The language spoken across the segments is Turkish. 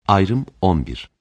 Ayrım 11.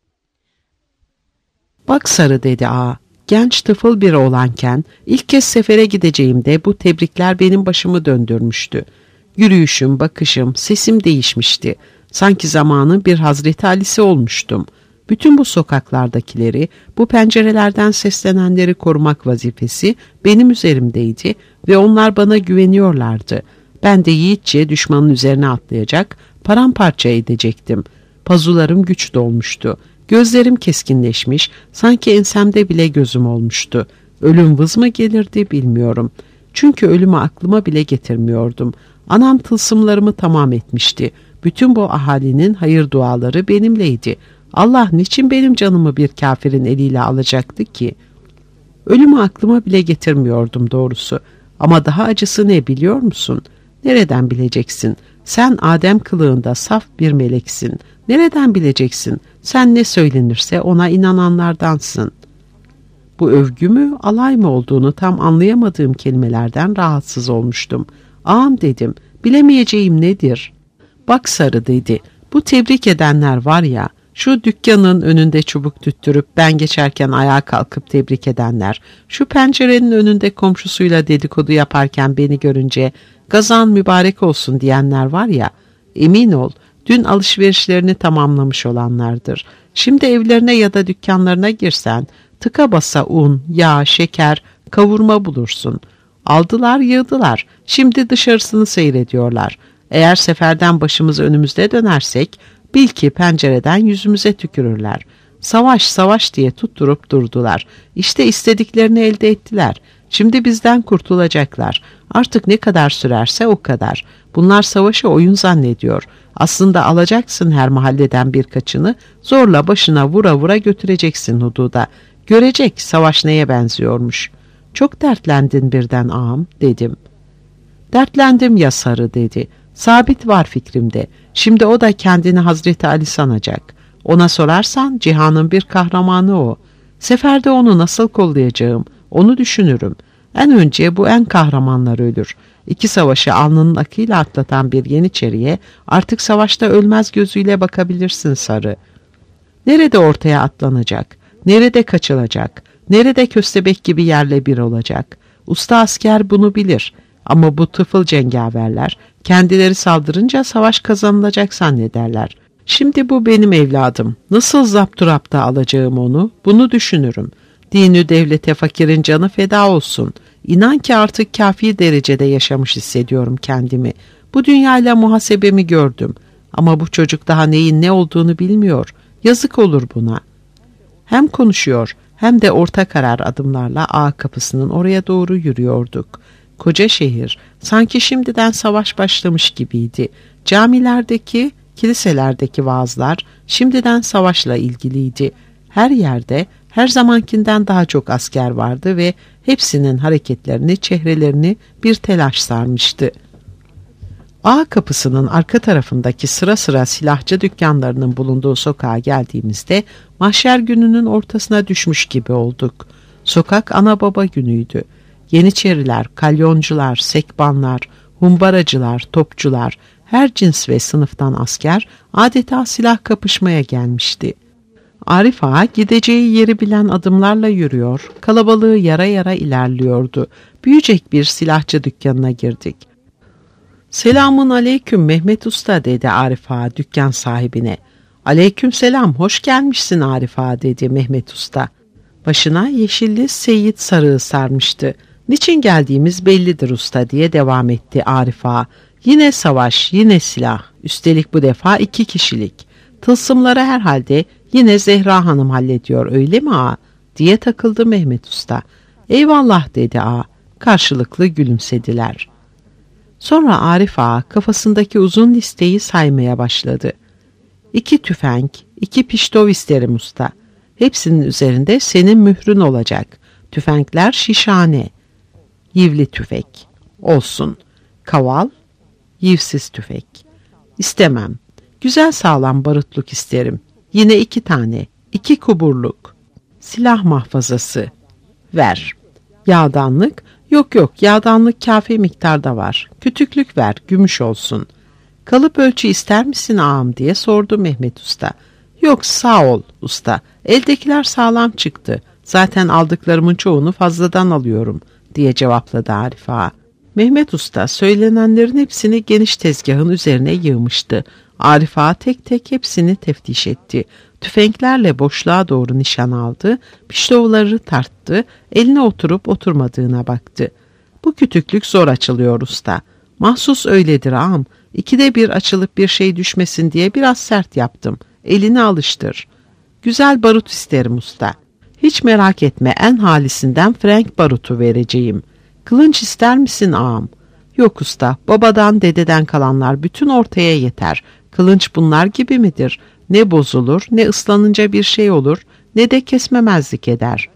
Bak Sarı dedi ağa, genç tıfıl bir oğlanken ilk kez sefere gideceğimde bu tebrikler benim başımı döndürmüştü. Yürüyüşüm, bakışım, sesim değişmişti. Sanki zamanın bir Hazreti Ali'si olmuştum. Bütün bu sokaklardakileri, bu pencerelerden seslenenleri korumak vazifesi benim üzerimdeydi ve onlar bana güveniyorlardı. Ben de yiğitçe düşmanın üzerine atlayacak, paramparça edecektim. Pazularım güç dolmuştu. Gözlerim keskinleşmiş, sanki ensemde bile gözüm olmuştu. Ölüm vız mı gelirdi bilmiyorum. Çünkü ölümü aklıma bile getirmiyordum. Anam tılsımlarımı tamam etmişti. Bütün bu ahalinin hayır duaları benimleydi. Allah niçin benim canımı bir kafirin eliyle alacaktı ki? Ölümü aklıma bile getirmiyordum doğrusu. Ama daha acısı ne biliyor musun? Nereden bileceksin? Sen Adem kılığında saf bir meleksin. Nereden bileceksin? Sen ne söylenirse ona inananlardansın. Bu övgü mü, alay mı olduğunu tam anlayamadığım kelimelerden rahatsız olmuştum. Ağam dedim, bilemeyeceğim nedir? Bak Sarı dedi, bu tebrik edenler var ya, şu dükkanın önünde çubuk tüttürüp ben geçerken ayağa kalkıp tebrik edenler, şu pencerenin önünde komşusuyla dedikodu yaparken beni görünce gazan mübarek olsun diyenler var ya, emin ol, dün alışverişlerini tamamlamış olanlardır. Şimdi evlerine ya da dükkanlarına girsen, tıka basa un, yağ, şeker, kavurma bulursun. Aldılar, yığdılar. Şimdi dışarısını seyrediyorlar. Eğer seferden başımız önümüzde dönersek, bil ki pencereden yüzümüze tükürürler. Savaş, savaş diye tutturup durdular. İşte istediklerini elde ettiler. Şimdi bizden kurtulacaklar. Artık ne kadar sürerse o kadar. Bunlar savaşı oyun zannediyor. Aslında alacaksın her mahalleden birkaçını, zorla başına vura vura götüreceksin hududa. Görecek savaş neye benziyormuş. Çok dertlendin birden ağam dedim. Dertlendim ya Sarı dedi. Sabit var fikrimde. Şimdi o da kendini Hazreti Ali sanacak. Ona sorarsan cihanın bir kahramanı o. Seferde onu nasıl kollayacağım onu düşünürüm. En önce bu en kahramanlar ölür. İki savaşı alnının akıyla atlatan bir yeniçeriye artık savaşta ölmez gözüyle bakabilirsin Sarı. Nerede ortaya atlanacak? Nerede kaçılacak? Nerede köstebek gibi yerle bir olacak? Usta asker bunu bilir. Ama bu tıfıl cengaverler kendileri saldırınca savaş kazanılacak zannederler. Şimdi bu benim evladım. Nasıl zapturapta alacağım onu? Bunu düşünürüm. Dini devlete fakirin canı feda olsun. İnan ki artık kafi derecede yaşamış hissediyorum kendimi. Bu dünyayla muhasebemi gördüm. Ama bu çocuk daha neyin ne olduğunu bilmiyor. Yazık olur buna. Hem konuşuyor hem de orta karar adımlarla ağa kapısının oraya doğru yürüyorduk. Koca şehir sanki şimdiden savaş başlamış gibiydi. Camilerdeki, kiliselerdeki vaazlar şimdiden savaşla ilgiliydi. Her yerde her zamankinden daha çok asker vardı ve hepsinin hareketlerini, çehrelerini bir telaş sarmıştı. Ağa kapısının arka tarafındaki sıra sıra silahçı dükkanlarının bulunduğu sokağa geldiğimizde mahşer gününün ortasına düşmüş gibi olduk. Sokak ana baba günüydü. Yeniçeriler, kalyoncular, sekbanlar, humbaracılar, topçular, her cins ve sınıftan asker adeta silah kapışmaya gelmişti. Arif Ağa gideceği yeri bilen adımlarla yürüyor, kalabalığı yara yara ilerliyordu. Büyücek bir silahçı dükkanına girdik. "Selamun aleyküm Mehmet Usta" dedi Arif Ağa dükkan sahibine. "Aleyküm selam, hoş gelmişsin Arif Ağa" dedi Mehmet Usta. Başına yeşilli Seyit sarığı sarmıştı. "Niçin geldiğimiz bellidir usta" diye devam etti Arif Ağa. "Yine savaş, yine silah. Üstelik bu defa 2 kişilik. Tılsımları herhalde yine Zehra Hanım hallediyor öyle mi ağa?" diye takıldı Mehmet Usta. "Eyvallah" dedi ağa. Karşılıklı gülümsediler. Sonra Arif Ağa kafasındaki uzun listeyi saymaya başladı. 2 tüfek, 2 piştov isterim usta. Hepsinin üzerinde senin mührün olacak. Tüfekler şişhane. Yivli tüfek. Olsun. Kaval. Yivsiz tüfek. İstemem. Güzel sağlam barutluk isterim. Yine 2 tane. 2 kuburluk. Silah mahfazası. Ver. Yağdanlık. Yok yağdanlık kafi miktarda var. Kütüklük ver. Gümüş olsun. Kalıp ölçü ister misin ağam diye sordu Mehmet Usta. Yok sağ ol usta, eldekiler sağlam çıktı. Zaten aldıklarımın çoğunu fazladan alıyorum diye cevapladı Arif Ağa. Mehmet Usta söylenenlerin hepsini geniş tezgahın üzerine yığmıştı. Arif Ağa tek tek hepsini teftiş etti. Tüfeklerle boşluğa doğru nişan aldı, piştovları tarttı, eline oturup oturmadığına baktı. Bu kütüklük zor açılıyor usta. Mahsus öyledir ağam. 2'de 1 açılıp bir şey düşmesin diye biraz sert yaptım. Elini alıştır. Güzel barut isterim usta. Hiç merak etme, en halisinden Frank barutu vereceğim. Kılınç ister misin ağam? Yok usta, babadan dededen kalanlar bütün ortaya yeter. Kılınç bunlar gibi midir? Ne bozulur, ne ıslanınca bir şey olur, ne de kesmemezlik eder.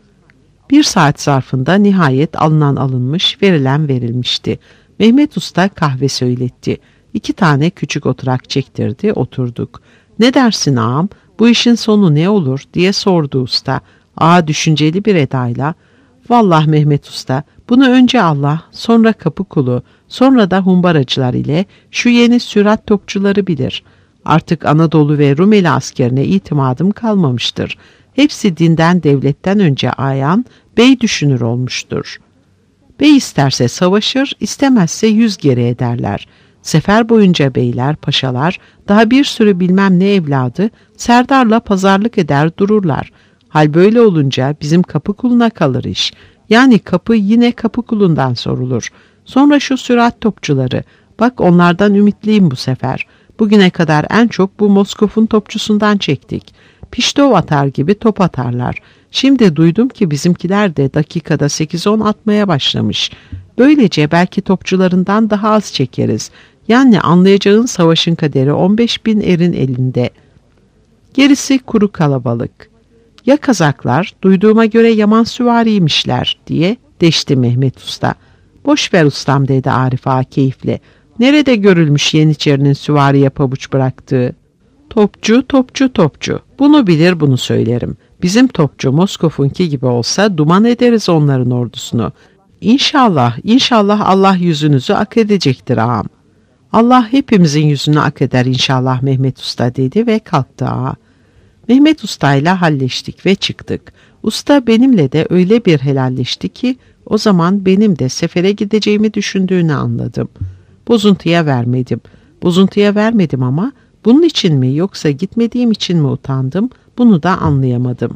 1 saat zarfında nihayet alınan alınmış, verilen verilmişti. Mehmet Usta kahve söyletti. 2 tane küçük oturak çektirdi, oturduk. Ne dersin ağam, bu işin sonu ne olur diye sordu usta. Ağa düşünceli bir edayla, vallahi Mehmet Usta, bunu önce Allah, sonra kapı kulu, sonra da humbaracılar ile şu yeni sürat topçuları bilir. Artık Anadolu ve Rumeli askerine itimadım kalmamıştır. Hepsi dinden devletten önce ayan, bey düşünür olmuştur. Bey isterse savaşır, istemezse 100 geri ederler. Sefer boyunca beyler, paşalar, daha bir sürü bilmem ne evladı serdarla pazarlık eder dururlar. Hal böyle olunca bizim kapı kuluna kalır iş. Yani kapı yine kapı kulundan sorulur. Sonra şu sürat topçuları, bak onlardan ümitliyim bu sefer. Bugüne kadar en çok bu Moskov'un topçusundan çektik. Piştov atar gibi top atarlar. Şimdi duydum ki bizimkiler de dakikada 8-10 atmaya başlamış. Böylece belki topçularından daha az çekeriz. Yani anlayacağın savaşın kaderi 15.000 erin elinde. Gerisi kuru kalabalık. Ya Kazaklar, duyduğuma göre yaman süvariymişler diye deşti Mehmet Usta. Boş ver ustam dedi Arif Ağa keyifle. Nerede görülmüş Yeniçerinin süvariye pabuç bıraktığı? Topçu, topçu, topçu. Bunu bilir, bunu söylerim. Bizim topçu Moskov'unki gibi olsa duman ederiz onların ordusunu. İnşallah, inşallah Allah yüzünüzü ak edecektir ağam. Allah hepimizin yüzünü ak eder inşallah Mehmet Usta dedi ve kalktı ağa. Mehmet Usta ile halleştik ve çıktık. Usta benimle de öyle bir helalleşti ki o zaman benim de sefere gideceğimi düşündüğünü anladım. Bozuntuya vermedim. Bozuntuya vermedim ama bunun için mi yoksa gitmediğim için mi utandım bunu da anlayamadım.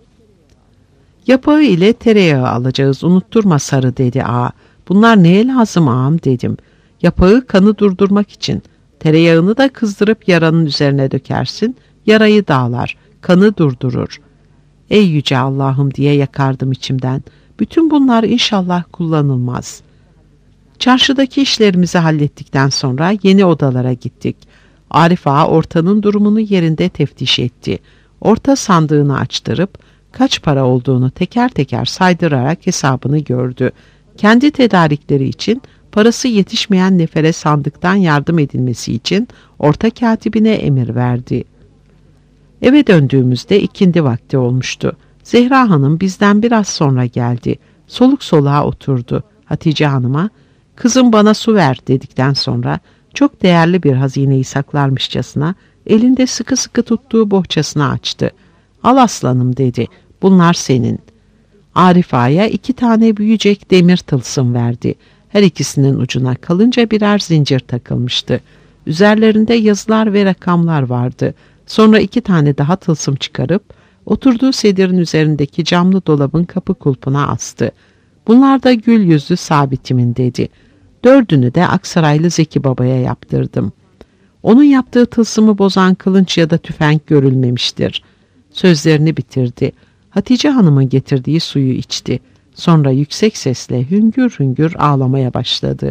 Yapağı ile tereyağı alacağız unutturma sarı dedi ağa. Bunlar neye lazım ağam dedim. Yapağı kanı durdurmak için. Tereyağını da kızdırıp yaranın üzerine dökersin. Yarayı dağlar. Kanı durdurur. Ey yüce Allah'ım diye yakardım içimden. Bütün bunlar inşallah kullanılmaz. Çarşıdaki işlerimizi hallettikten sonra yeni odalara gittik. Arif Ağa ortanın durumunu yerinde teftiş etti. Orta sandığını açtırıp kaç para olduğunu teker teker saydırarak hesabını gördü. Kendi tedarikleri için parası yetişmeyen nefere sandıktan yardım edilmesi için orta katibine emir verdi. Eve döndüğümüzde ikindi vakti olmuştu. Zehra Hanım bizden biraz sonra geldi. Soluk soluğa oturdu. Hatice Hanım'a "Kızım bana su ver" dedikten sonra çok değerli bir hazineyi saklarmışçasına elinde sıkı sıkı tuttuğu bohçasını açtı. "Al aslanım" dedi. "Bunlar senin." Arif Ağa'ya 2 tane büyüyecek demir tılsım verdi. Her ikisinin ucuna kalınca birer zincir takılmıştı. Üzerlerinde yazılar ve rakamlar vardı. Sonra 2 tane daha tılsım çıkarıp oturduğu sedirin üzerindeki camlı dolabın kapı kulpuna astı. "Bunlar da gül yüzlü sabitimin" dedi. 4'ünü de Aksaraylı Zeki Baba'ya yaptırdım. Onun yaptığı tılsımı bozan kılınç ya da tüfek görülmemiştir. Sözlerini bitirdi. Hatice Hanım'ın getirdiği suyu içti. Sonra yüksek sesle hüngür hüngür ağlamaya başladı.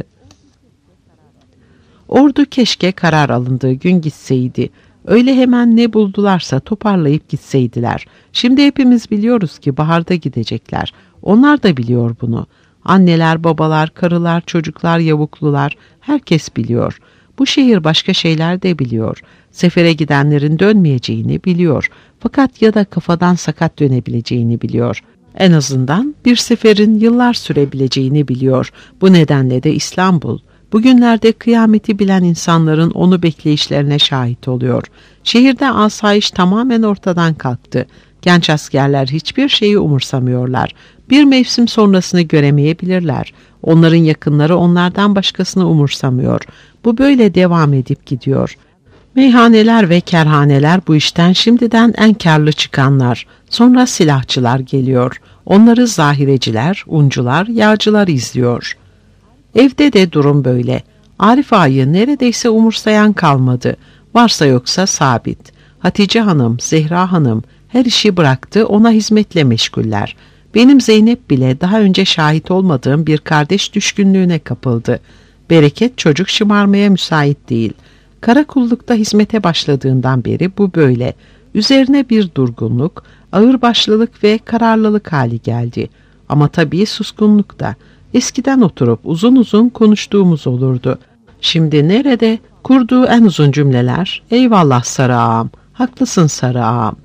Ordu keşke karar alındığı gün gitseydi. Öyle hemen ne buldularsa toparlayıp gitseydiler. Şimdi hepimiz biliyoruz ki baharda gidecekler. Onlar da biliyor bunu. Anneler, babalar, karılar, çocuklar, yavuklular herkes biliyor. Bu şehir başka şeyler de biliyor. Sefere gidenlerin dönmeyeceğini biliyor. Fakat ya da kafadan sakat dönebileceğini biliyor. En azından bir seferin yıllar sürebileceğini biliyor. Bu nedenle de İstanbul, Bugünlerde kıyameti bilen insanların onu bekleyişlerine şahit oluyor. Şehirde asayiş tamamen ortadan kalktı. Genç askerler hiçbir şeyi umursamıyorlar. Bir mevsim sonrasını göremeyebilirler. Onların yakınları onlardan başkasını umursamıyor. Bu böyle devam edip gidiyor. Meyhaneler ve kerhaneler bu işten şimdiden en kârlı çıkanlar. Sonra silahçılar geliyor. Onları zahireciler, uncular, yağcılar izliyor. Evde de durum böyle. Arif Ağa'yı neredeyse umursayan kalmadı. Varsa yoksa sabit. Hatice Hanım, Zehra Hanım her işi bıraktı, ona hizmetle meşguller. Benim Zeynep bile daha önce şahit olmadığım bir kardeş düşkünlüğüne kapıldı. Bereket çocuk şımarmaya müsait değil. Karakullukta hizmete başladığından beri bu böyle. Üzerine bir durgunluk, ağırbaşlılık ve kararlılık hali geldi. Ama tabii suskunluk da. Eskiden oturup uzun uzun konuştuğumuz olurdu. Şimdi nerede? Kurduğu en uzun cümleler, eyvallah sarı ağam, haklısın sarı ağam.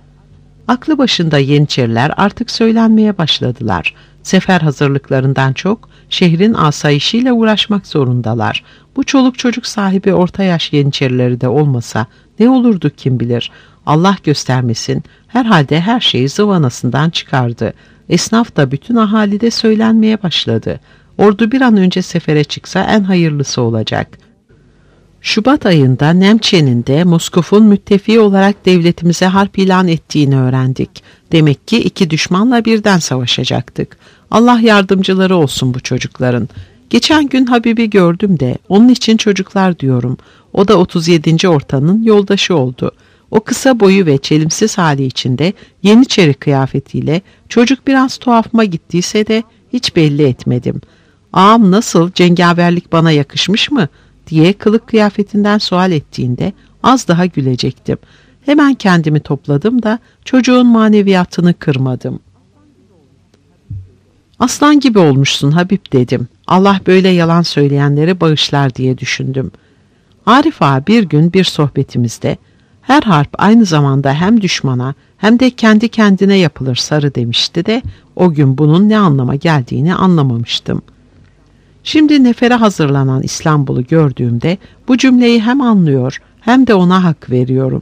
Aklı başında yeniçeriler artık söylenmeye başladılar. Sefer hazırlıklarından çok şehrin asayişiyle uğraşmak zorundalar. Bu çoluk çocuk sahibi orta yaş yeniçerileri de olmasa ne olurdu kim bilir. Allah göstermesin, herhalde her şeyi zıvanasından çıkardı. Esnaf da bütün ahalide söylenmeye başladı. Ordu bir an önce sefere çıksa en hayırlısı olacak. Şubat ayında Nemçe'nin de Moskov'un müttefiği olarak devletimize harp ilan ettiğini öğrendik. Demek ki iki düşmanla birden savaşacaktık. Allah yardımcıları olsun bu çocukların. Geçen gün Habib'i gördüm de onun için çocuklar diyorum. O da 37. ortanın yoldaşı oldu. O kısa boyu ve çelimsiz hali içinde yeniçeri kıyafetiyle çocuk biraz tuhafıma gittiyse de hiç belli etmedim. Ağam nasıl, cengaverlik bana yakışmış mı diye kılık kıyafetinden sual ettiğinde az daha gülecektim. Hemen kendimi topladım da çocuğun maneviyatını kırmadım. Aslan gibi olmuşsun Habib dedim. Allah böyle yalan söyleyenleri bağışlar diye düşündüm. Arif Ağa bir gün bir sohbetimizde her harp aynı zamanda hem düşmana hem de kendi kendine yapılır sarı demişti de o gün bunun ne anlama geldiğini anlamamıştım. Şimdi nefere hazırlanan İstanbul'u gördüğümde bu cümleyi hem anlıyor hem de ona hak veriyorum.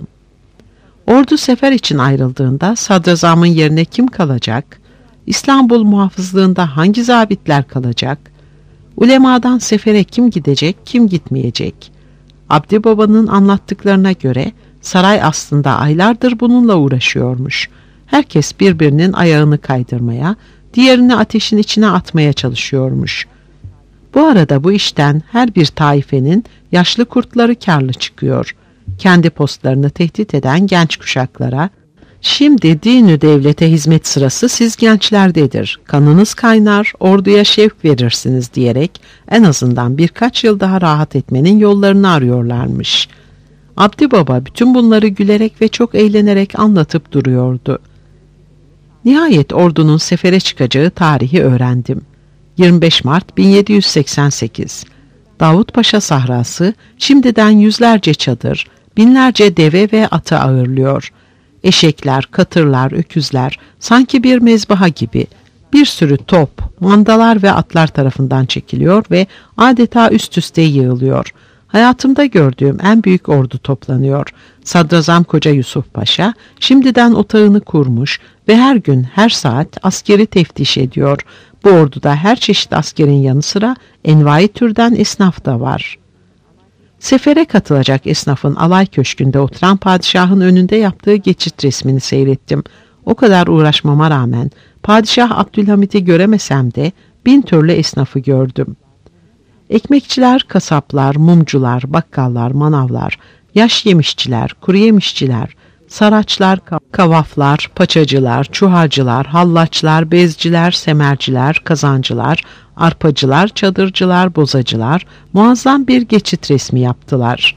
Ordu sefer için ayrıldığında sadrazamın yerine kim kalacak? İstanbul muhafızlığında hangi zabitler kalacak? Ulemadan sefere kim gidecek, kim gitmeyecek? Abdi Baba'nın anlattıklarına göre saray aslında aylardır bununla uğraşıyormuş. Herkes birbirinin ayağını kaydırmaya, diğerini ateşin içine atmaya çalışıyormuş. Bu arada bu işten her bir taifenin yaşlı kurtları kârlı çıkıyor. Kendi postlarını tehdit eden genç kuşaklara, şimdi dinü devlete hizmet sırası siz gençlerdedir, kanınız kaynar, orduya şevk verirsiniz diyerek en azından birkaç yıl daha rahat etmenin yollarını arıyorlarmış. Abdi Baba bütün bunları gülerek ve çok eğlenerek anlatıp duruyordu. Nihayet ordunun sefere çıkacağı tarihi öğrendim. 25 Mart 1788. Davutpaşa sahrası şimdiden yüzlerce çadır, binlerce deve ve atı ağırlıyor. Eşekler, katırlar, öküzler sanki bir mezbaha gibi bir sürü top, mandalar ve atlar tarafından çekiliyor ve adeta üst üste yığılıyor. Hayatımda gördüğüm en büyük ordu toplanıyor. Sadrazam Koca Yusuf Paşa şimdiden otağını kurmuş ve her gün her saat askeri teftiş ediyor. Bu orduda her çeşit askerin yanı sıra envai türden esnaf da var. Sefere katılacak esnafın alay köşkünde oturan padişahın önünde yaptığı geçit resmini seyrettim. O kadar uğraşmama rağmen Padişah Abdülhamit'i göremesem de 1000 türlü esnafı gördüm. Ekmekçiler, kasaplar, mumcular, bakkallar, manavlar, yaş yemişçiler, kuru yemişçiler, saraçlar, kavaflar, paçacılar, çuharcılar, hallaçlar, bezciler, semerciler, kazancılar, arpacılar, çadırcılar, bozacılar muazzam bir geçit resmi yaptılar.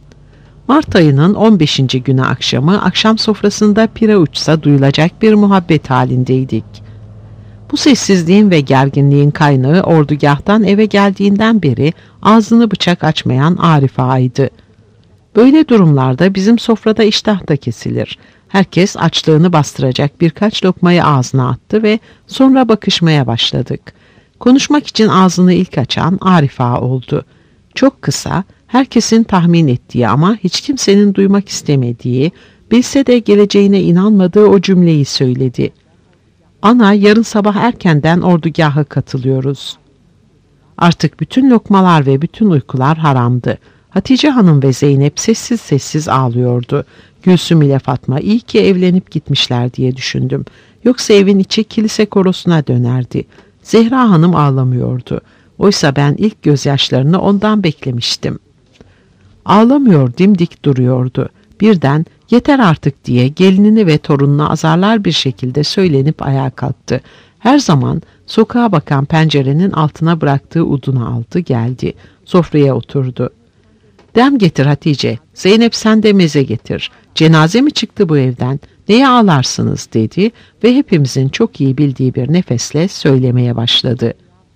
Mart ayının 15. günü akşamı akşam sofrasında pire uçsa duyulacak bir muhabbet halindeydik. Bu sessizliğin ve gerginliğin kaynağı ordugahtan eve geldiğinden beri ağzını bıçak açmayan Arif Ağa'ydı. Böyle durumlarda bizim sofrada iştah da kesilir. Herkes açlığını bastıracak birkaç lokmayı ağzına attı ve sonra bakışmaya başladık. Konuşmak için ağzını ilk açan Arif Ağa oldu. Çok kısa, herkesin tahmin ettiği ama hiç kimsenin duymak istemediği, bilse de geleceğine inanmadığı o cümleyi söyledi. Ana, yarın sabah erkenden ordugaha katılıyoruz. Artık bütün lokmalar ve bütün uykular haramdı. Hatice Hanım ve Zeynep sessiz sessiz ağlıyordu. Gülsüm ile Fatma iyi ki evlenip gitmişler diye düşündüm. Yoksa evin içi kilise korosuna dönerdi. Zehra Hanım ağlamıyordu. Oysa ben ilk gözyaşlarını ondan beklemiştim. Ağlamıyor, dimdik duruyordu. Birden yeter artık diye gelinini ve torununu azarlar bir şekilde söylenip ayağa kalktı. Her zaman sokağa bakan pencerenin altına bıraktığı udunu aldı, geldi. Sofraya oturdu. Dem getir Hatice, Zeynep sen de meze getir. Cenaze mi çıktı bu evden? Neye ağlarsınız dedi ve hepimizin çok iyi bildiği bir nefesle söylemeye başladı.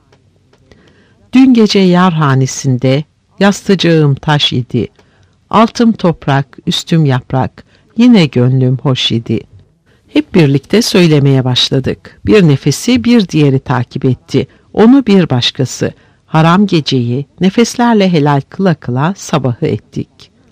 Dün gece yarhanesinde yastıcağım taş idi. Altım toprak, üstüm yaprak, yine gönlüm hoş idi. Hep birlikte söylemeye başladık. Bir nefesi bir diğeri takip etti. Onu bir başkası. Haram geceyi nefeslerle helal kıla kıla sabahı ettik.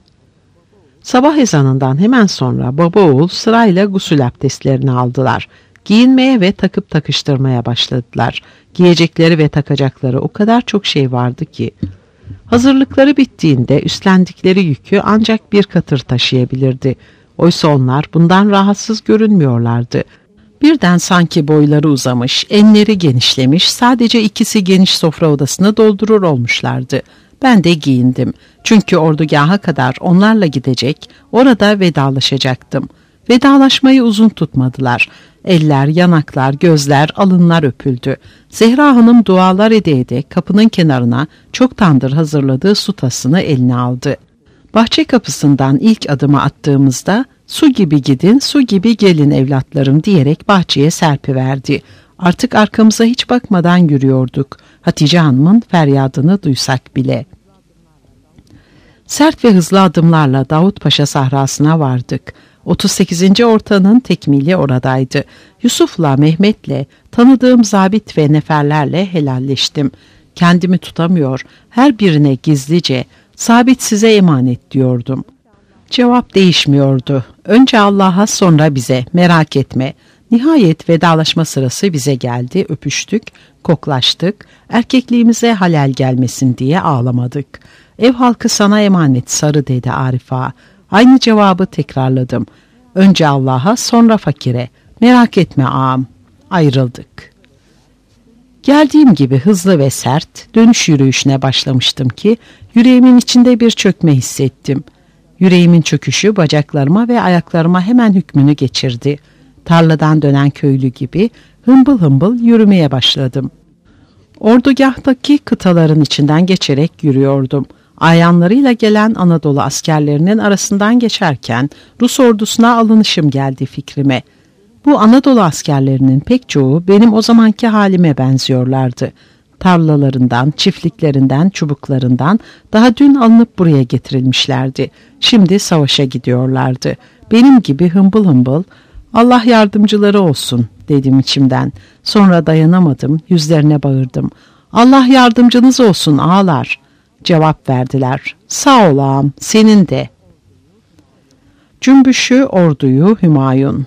Sabah ezanından hemen sonra baba oğul sırayla gusül abdestlerini aldılar. Giyinmeye ve takıp takıştırmaya başladılar. Giyecekleri ve takacakları o kadar çok şey vardı ki. Hazırlıkları bittiğinde üstlendikleri yükü ancak bir katır taşıyabilirdi. Oysa onlar bundan rahatsız görünmüyorlardı. Birden sanki boyları uzamış, enleri genişlemiş, sadece ikisi geniş sofra odasını doldurur olmuşlardı. Ben de giyindim. Çünkü ordugaha kadar onlarla gidecek, orada vedalaşacaktım. Vedalaşmayı uzun tutmadılar. Eller, yanaklar, gözler, alınlar öpüldü. Zehra Hanım dualar ede kapının kenarına çoktandır hazırladığı su tasını eline aldı. Bahçe kapısından ilk adımı attığımızda su gibi gidin, su gibi gelin evlatlarım diyerek bahçeye serpiverdi. Artık arkamıza hiç bakmadan yürüyorduk. Hatice Hanım'ın feryadını duysak bile. Sert ve hızlı adımlarla Davutpaşa sahrasına vardık. 38. ortanın tekmili oradaydı. Yusuf'la Mehmet'le, tanıdığım zabit ve neferlerle helalleştim. Kendimi tutamıyor, her birine gizlice, sabit size emanet diyordum. Cevap değişmiyordu. Önce Allah'a sonra bize, merak etme. Nihayet vedalaşma sırası bize geldi, öpüştük, koklaştık, erkekliğimize halel gelmesin diye ağlamadık. Ev halkı sana emanet sarı dedi Arif Ağa. Aynı cevabı tekrarladım. Önce Allah'a sonra fakire. Merak etme ağam. Ayrıldık. Geldiğim gibi hızlı ve sert dönüş yürüyüşüne başlamıştım ki yüreğimin içinde bir çökme hissettim. Yüreğimin çöküşü bacaklarıma ve ayaklarıma hemen hükmünü geçirdi. Tarladan dönen köylü gibi hımbıl hımbıl yürümeye başladım. Ordugahtaki kıtaların içinden geçerek yürüyordum. Ayanlarıyla gelen Anadolu askerlerinin arasından geçerken Rus ordusuna alınışım geldi fikrime. Bu Anadolu askerlerinin pek çoğu benim o zamanki halime benziyorlardı. Tarlalarından, çiftliklerinden, çubuklarından daha dün alınıp buraya getirilmişlerdi. Şimdi savaşa gidiyorlardı. Benim gibi hımbıl hımbıl, Allah yardımcıları olsun dedim içimden. Sonra dayanamadım, yüzlerine bağırdım. Allah yardımcınız olsun ağalar. Cevap verdiler. Sağ ol ağam, senin de. Cümbüşü orduyu Hümayun.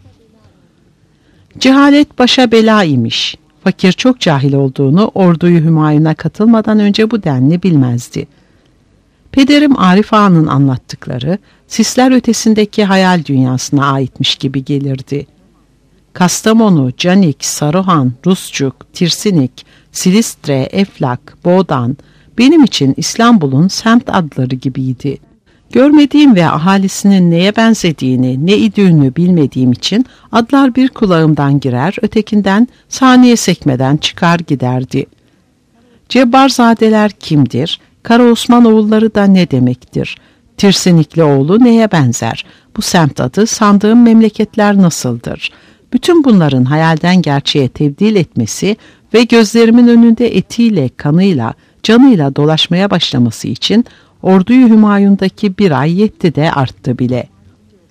Cehalet başa bela imiş. Fakir çok cahil olduğunu orduyu Hümayun'a katılmadan önce bu denli bilmezdi. Pederim Arif Ağa'nın anlattıkları sisler ötesindeki hayal dünyasına aitmiş gibi gelirdi. Kastamonu, Canik, Saruhan, Rusçuk, Tirsinik, Silistre, Eflak, Boğdan benim için İstanbul'un semt adları gibiydi. Görmediğim ve ahalisinin neye benzediğini, ne idüğünü bilmediğim için adlar bir kulağımdan girer, ötekinden saniye sekmeden çıkar giderdi. Cebbarzadeler kimdir? Kara Osman oğulları da ne demektir? Tirsinikli oğlu neye benzer? Bu semt adı sandığım memleketler nasıldır? Bütün bunların hayalden gerçeğe tebdil etmesi ve gözlerimin önünde etiyle, kanıyla, canıyla dolaşmaya başlaması için orduyu Hümayun'daki bir ay yetti de arttı bile.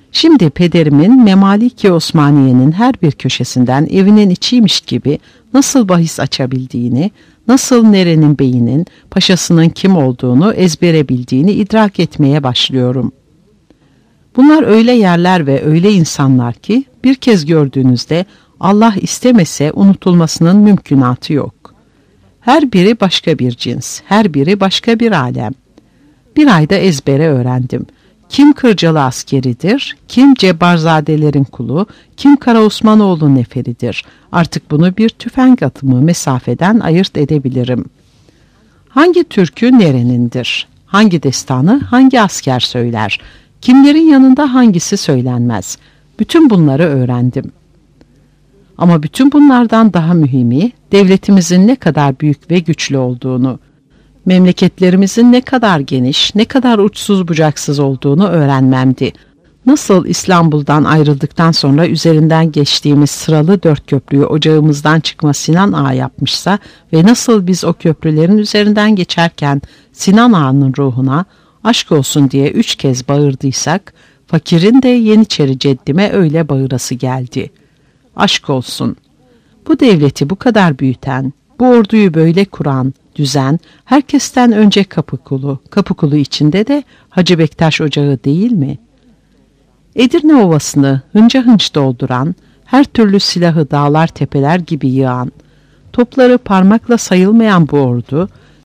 Şimdi pederimin Memaliki Osmaniye'nin her bir köşesinden evinin içiymiş gibi nasıl bahis açabildiğini, nasıl nerenin beyinin, paşasının kim olduğunu ezbere bildiğini idrak etmeye başlıyorum. Bunlar öyle yerler ve öyle insanlar ki bir kez gördüğünüzde Allah istemese unutulmasının mümkünatı yok. Her biri başka bir cins, her biri başka bir alem. Bir ayda ezbere öğrendim. Kim Kırcalı askeridir, kim Cebbarzadelerin kulu, kim Karaosmanoğlu neferidir. Artık bunu bir tüfek atımı mesafeden ayırt edebilirim. Hangi türkü nerenindir? Hangi destanı hangi asker söyler? Kimlerin yanında hangisi söylenmez? Bütün bunları öğrendim. Ama bütün bunlardan daha mühimi, devletimizin ne kadar büyük ve güçlü olduğunu, memleketlerimizin ne kadar geniş, ne kadar uçsuz bucaksız olduğunu öğrenmemdi. Nasıl İstanbul'dan ayrıldıktan sonra üzerinden geçtiğimiz sıralı 4 köprüyü ocağımızdan çıkma Sinan Ağa yapmışsa ve nasıl biz o köprülerin üzerinden geçerken Sinan Ağa'nın ruhuna aşk olsun diye 3 kez bağırdıysak, fakirin de Yeniçeri ceddime öyle bağırası geldi. Aşk olsun. Bu devleti bu kadar büyüten, bu orduyu böyle kuran, düzen, herkesten önce Kapıkulu içinde de Hacı Bektaş Ocağı değil mi? Edirne Ovası'nı hınca hınç dolduran, her türlü silahı dağlar tepeler gibi yığan, topları parmakla sayılmayan bu ordu,